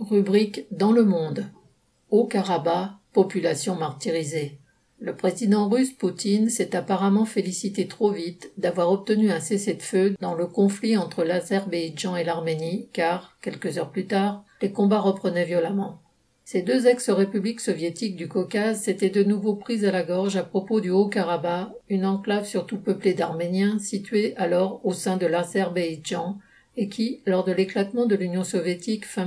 Rubrique dans le monde. Haut-Karabakh, population martyrisée. Le président russe Poutine s'est apparemment félicité trop vite d'avoir obtenu un cessez-le-feu dans le conflit entre l'Azerbaïdjan et l'Arménie car, quelques heures plus tard, les combats reprenaient violemment. Ces deux ex-républiques soviétiques du Caucase s'étaient de nouveau prises à la gorge à propos du Haut-Karabakh, une enclave surtout peuplée d'Arméniens située alors au sein de l'Azerbaïdjan et qui, lors de l'éclatement de l'Union soviétique fin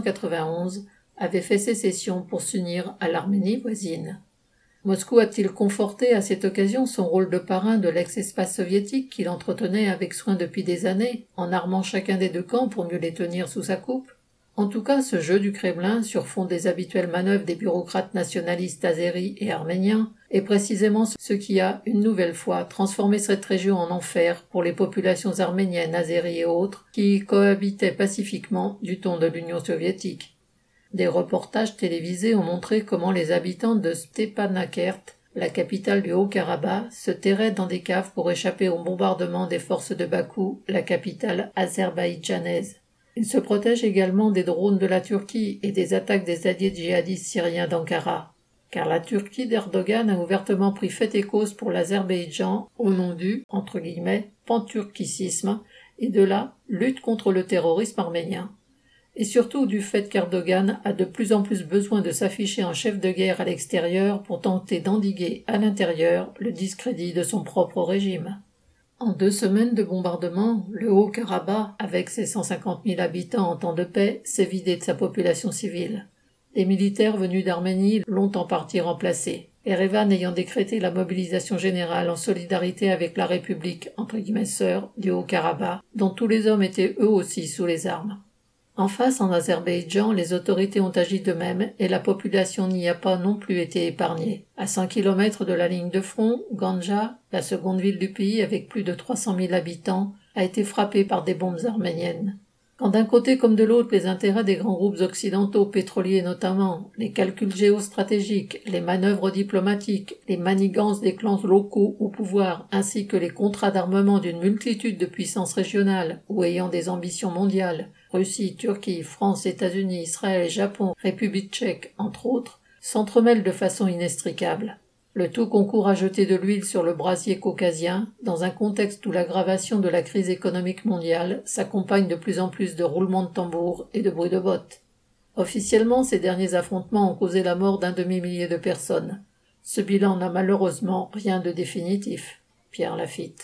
1991, avait fait sécession pour s'unir à l'Arménie voisine. Moscou a-t-il conforté à cette occasion son rôle de parrain de l'ex-espace soviétique qu'il entretenait avec soin depuis des années, en armant chacun des deux camps pour mieux les tenir sous sa coupe ? En tout cas, ce jeu du Kremlin, sur fond des habituelles manœuvres des bureaucrates nationalistes azéris et arméniens, est précisément ce qui a, une nouvelle fois, transformé cette région en enfer pour les populations arméniennes, azéries et autres, qui y cohabitaient pacifiquement du temps de l'Union soviétique. Des reportages télévisés ont montré comment les habitants de Stepanakert, la capitale du Haut-Karabakh, se terraient dans des caves pour échapper au bombardement des forces de Bakou, la capitale azerbaïdjanaise. Ils se protègent également des drones de la Turquie et des attaques des alliés djihadistes syriens d'Ankara. Car la Turquie d'Erdogan a ouvertement pris fait et cause pour l'Azerbaïdjan au nom du, entre guillemets, panturkicisme et de la lutte contre le terrorisme arménien. Et surtout du fait qu'Erdogan a de plus en plus besoin de s'afficher en chef de guerre à l'extérieur pour tenter d'endiguer à l'intérieur le discrédit de son propre régime. En 2 semaines de bombardement, le Haut-Karabakh, avec ses 150 000 habitants en temps de paix, s'est vidé de sa population civile. Les militaires venus d'Arménie l'ont en partie remplacé, Erevan ayant décrété la mobilisation générale en solidarité avec la République, entre guillemets sœur, du Haut-Karabakh, dont tous les hommes étaient eux aussi sous les armes. En face, en Azerbaïdjan, les autorités ont agi de même et la population n'y a pas non plus été épargnée. À 100 km de la ligne de front, Ganja, la seconde ville du pays avec plus de 300 000 habitants, a été frappée par des bombes arméniennes. Quand d'un côté comme de l'autre, les intérêts des grands groupes occidentaux, pétroliers notamment, les calculs géostratégiques, les manœuvres diplomatiques, les manigances des clans locaux au pouvoir, ainsi que les contrats d'armement d'une multitude de puissances régionales ou ayant des ambitions mondiales, Russie, Turquie, France, États-Unis, Israël et Japon, République tchèque, entre autres, s'entremêlent de façon inextricable. Le tout concourt à jeter de l'huile sur le brasier caucasien, dans un contexte où l'aggravation de la crise économique mondiale s'accompagne de plus en plus de roulements de tambours et de bruits de bottes. Officiellement, ces derniers affrontements ont causé la mort d'un demi-millier de personnes. Ce bilan n'a malheureusement rien de définitif. Pierre Lafitte.